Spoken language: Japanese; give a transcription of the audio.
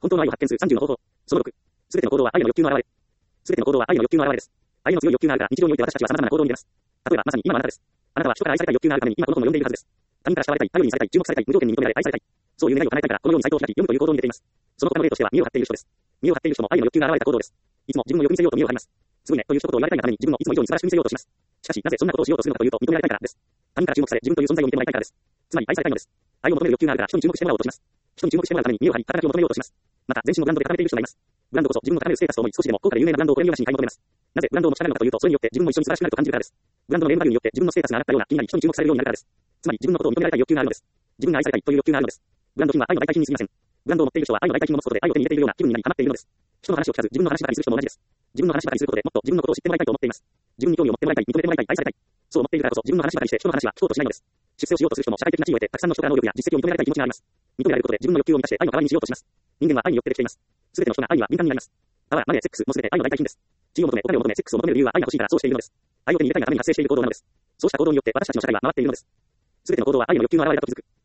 本当の愛を発見する30の方法。その6。すべての行動は愛の欲求の表れ。すべての行動は愛の欲求の表れです。愛の強い欲求があるから、日常において私たちは様々な行動に出ます。例えば、まさに今のあなたです。あなたは人から愛されたい欲求があるために今この本を読んでいるはずです。他人から慕われたい、頼りにされたい、注目されたい、無条件に認められ愛されたい。そういう願いを叶えたいから、このようにサイトを開き、読むという行動に出ています。その他の例としては、見栄を張っている人です。見栄を張っている人も愛の欲求が現れた行動です。いつも自分の欲に見せようと見栄を張ります。すごいね、という一言を言われたいがために自分のいつも以上に素晴らしく見せようとします。しかし、なぜそんなことをしようとするのかというと、認められたいからです。他人から注目され、自分という存在を見てもらいたいからです。つまり愛されたいのです。愛を求める欲求があるから人に注目してもらおうとします。人に注目してもらうために見栄を張り、働きを求めようとします。また、全身のブランドで固めている人がいます。ブランドこそ自分の高めるステータスと思い、少しでも高価で有名なブランドをこれ見よがしに買い求めます。なぜブランドを持ちたがるのかというと、それによって自分も一緒に素晴らしくなると感じるからです。ブランドのネームバリューによって自分のステータスが上がったような気になり人に注目されるようになるからです。つまり自分のことを認められたい欲求があるのです。自分が愛されたいという欲求があるのです。ブランド品は愛の代替品に過ぎません。ブランドを持っている人は愛の代替品を持つことで愛を手に入れているような気分になりハマっているのです。人の話を聞かず自分の話ばかりする人も同じです。自分の話ばかりすることでもっと自分のことを知ってもらいたいと思っています。自分に興味を持ってもらいたい、認めてもらいたい、愛されたい。そう思っているからこそ自分の話ばかりして人の話は聞こうとしないのです。出世をしようとする人も社会的な地位を得てたくさんの人から能力や実績を認められたい気持ちがあります。認められることで自分の欲求を満たして愛の代わりにしようとします。人間は愛によってできています。すべての人が愛には敏感になります。パワー、マネー、セックスもすべて愛の代替品です。地位を求め、お金を求め、セックスを求める理由は愛が欲しいからそうしているのです。愛を手に入れたいがために発生している行動なのです。そうした行動によって私たちの社会は回っているのです。すべての行動は愛の欲求の表れだと気づく。